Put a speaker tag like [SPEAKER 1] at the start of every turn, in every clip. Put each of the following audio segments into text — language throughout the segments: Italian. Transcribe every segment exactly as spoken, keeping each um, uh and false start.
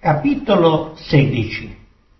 [SPEAKER 1] Capitolo sedici.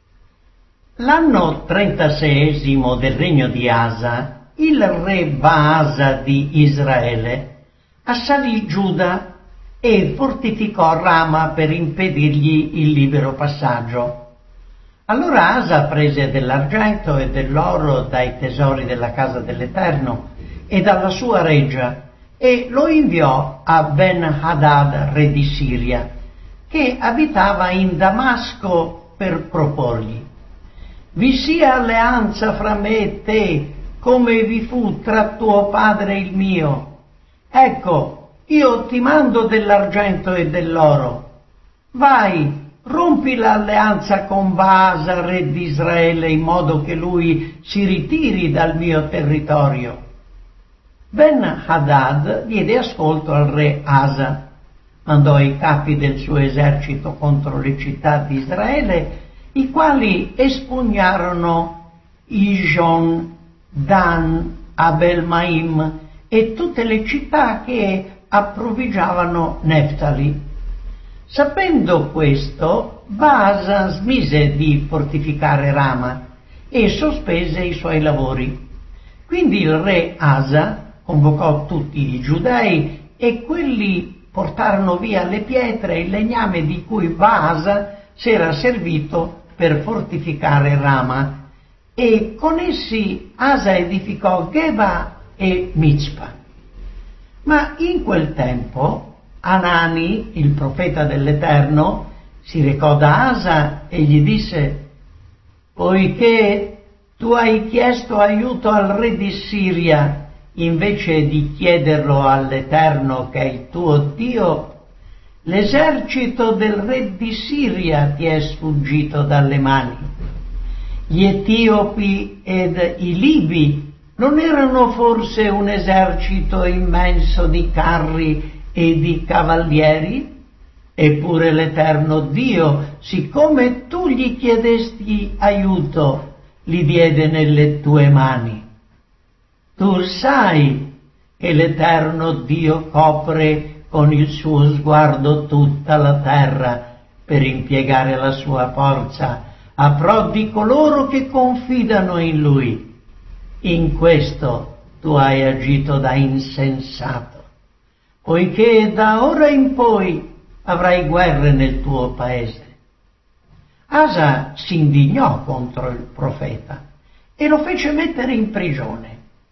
[SPEAKER 1] L'anno trentaseiesimo del regno di Asa, il re Baasa di Israele assalì Giuda e fortificò Rama per impedirgli il libero passaggio. Allora Asa prese dell'argento e dell'oro dai tesori della casa dell'Eterno e dalla sua reggia e lo inviò a Ben-Hadad, re di Siria, che abitava in Damasco, per proporgli: vi sia alleanza fra me e te, come vi fu tra tuo padre e il mio. Ecco, io ti mando dell'argento e dell'oro. Vai, rompi l'alleanza con Baasa, re di Israele, in modo che lui si ritiri dal mio territorio. Ben-Hadad diede ascolto al re Asa, mandò i capi del suo esercito contro le città di Israele, i quali espugnarono Ijon, Dan, Abel-Maim e tutte le città che approvvigionavano Neftali. Sapendo questo, Baasa smise di fortificare Rama e sospese i suoi lavori. Quindi il re Asa convocò tutti i giudei e quelli portarono via le pietre e il legname di cui Baasa s'era servito per fortificare Rama, e con essi Asa edificò Geba e Mizpa. Ma in quel tempo Anani, il profeta dell'Eterno, si recò da Asa e gli disse: poiché tu hai chiesto aiuto al re di Siria invece di chiederlo all'Eterno, che è il tuo Dio, l'esercito del re di Siria ti è sfuggito dalle mani. Gli Etiopi ed i Libi non erano forse un esercito immenso di carri e di cavalieri? Eppure l'Eterno Dio, siccome tu gli chiedesti aiuto, li diede nelle tue mani. Tu sai che l'Eterno Dio copre con il suo sguardo tutta la terra per impiegare la sua forza a pro di coloro che confidano in Lui. In questo tu hai agito da insensato, poiché da ora in poi avrai guerre nel tuo paese. Asa si indignò contro il profeta e lo fece mettere in prigione.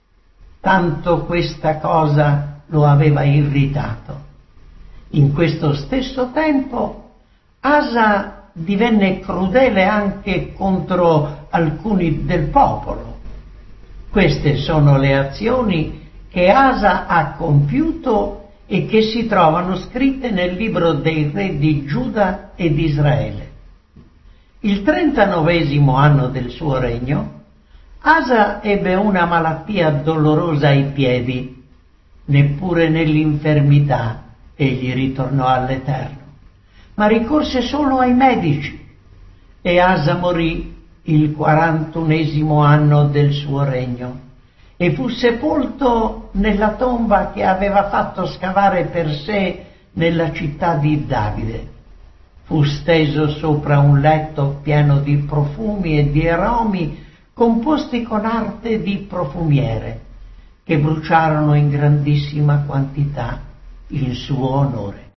[SPEAKER 1] Tanto questa cosa lo aveva irritato. In questo stesso tempo Asa divenne crudele anche contro alcuni del popolo. Queste sono le azioni che Asa ha compiuto e che si trovano scritte nel libro dei re di Giuda e di Israele. Il trentanovesimo anno del suo regno, Asa ebbe una malattia dolorosa ai piedi, neppure nell'infermità egli ritornò all'Eterno, ma ricorse solo ai medici, e Asa morì il quarantunesimo anno del suo regno e fu sepolto nella tomba che aveva fatto scavare per sé nella città di Davide. Fu steso sopra un letto pieno di profumi e di aromi composti con arte di profumiere, che bruciarono in grandissima quantità in suo onore.